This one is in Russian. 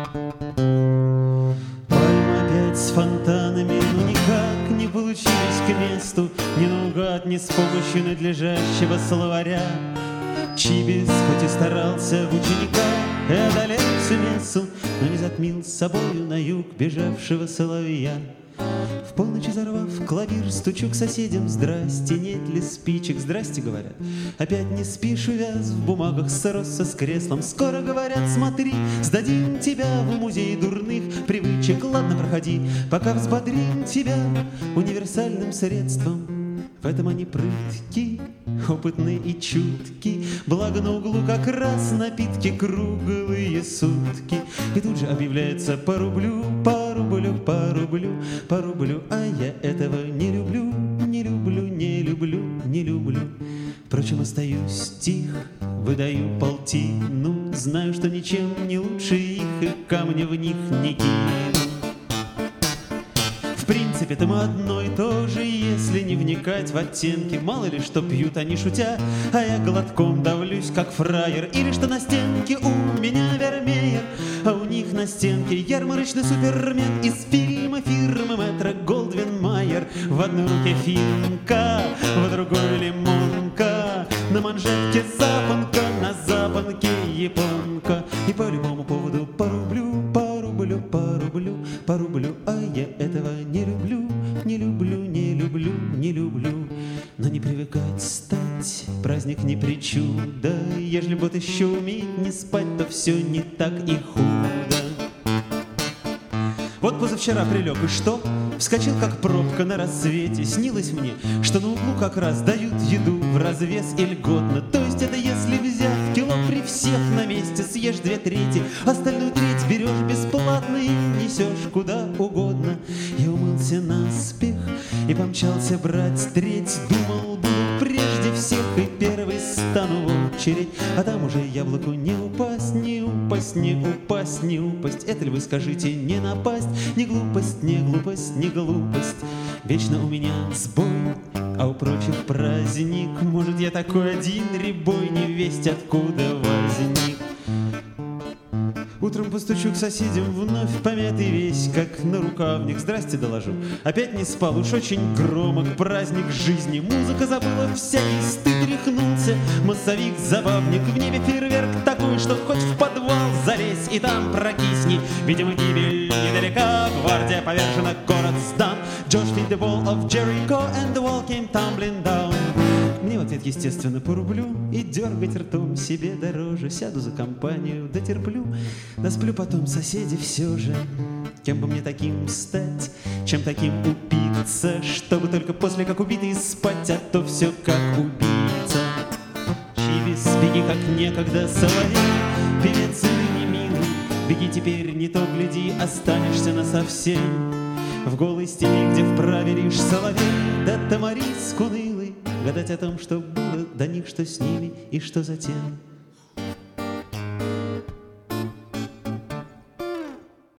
Пальма опять с фонтанами, но никак не получились к месту, ни наугад, ни с помощью надлежащего словаря. Чибис хоть и старался в учениках и одолел всю мессу, но не затмил с собою на юг бежавшего соловья. В полночь взорвав клавир, стучу к соседям: здрасте, нет ли спичек? Здрасте, говорят. Опять не спишь, увяз в бумагах, сросся с креслом. Скоро, говорят, смотри, сдадим тебя в музей дурных привычек. Ладно, проходи, пока взбодрим тебя универсальным средством. В этом они прытки, опытные и чутки, благо на углу как раз напитки круглые сутки. И тут же объявляется по рублю, по рублю, по рублю, по рублю. А я этого не люблю, не люблю, не люблю, не люблю. Впрочем, остаюсь тих, выдаю полтину, знаю, что ничем не лучше их, и камня в них не кину. В принципе-то мы одно и то же, если не вникать в оттенки. Мало ли что пьют они шутя, а я глотком давлюсь, как фраер. Или что на стенке у меня Вермеер, а у них на стенке ярмарочный супермен из фильма фирмы Метро Голдвин Майер. В одной руке финка, в другой лимонка, на манжетке запонка, на запонке японка. И по любому поводу по рублю, по рублю, по рублю, по рублю. А я этого не люблю, не люблю, не люблю, не люблю. Но не привыкать стать, праздник не причуда. Ежели вот еще уметь не спать, то все не так и худо. Вот позавчера прилег, и что? Вскочил, как пробка на рассвете. Снилось мне, что на углу как раз дают еду в развес и льготно. То есть это если, взяв кило при всех на месте, съешь 2/3, остальную треть берешь бесплатно и несешь куда угодно. Я умылся наспех и помчался брать треть. Думал, буду прежде всех и первый стану в очередь. А там уже яблоку не упасть, не упасть, не упасть, не упасть. Это ли вы скажите, не напасть? Не глупость, не глупость, не глупость. Вечно у меня сбой, а у прочих праздник. Может, я такой один рябой, не весть откуда возник. Утром постучу к соседям, вновь помятый весь, как на рукавник. Здрасте, доложу. Опять не спал, уж очень громок праздник жизни. Музыка забыла всякий стыд, рехнулся массовик, забавник. В небе фейерверк такой, что хоть в подвал залезь и там прокисни. Видимо, гибель недалека, гвардия повержена, город сдан. Josh hit the wall of Jericho and the wall came tumbling down. Мне в ответ, естественно, по рублю, и дергать ртом себе дороже. Сяду за компанию, дотерплю, досплю потом, соседи, все же. Кем бы мне таким стать, чем таким упиться, чтобы только после как убитый спать, а то все как убийца. Чибис, беги как некогда, соловей, певец и не милый, беги теперь, не то гляди, останешься насовсем. В голой степи, где вправе лишь соловей, да тамариск унылый, гадать о том, что было до них, что с ними и что затем.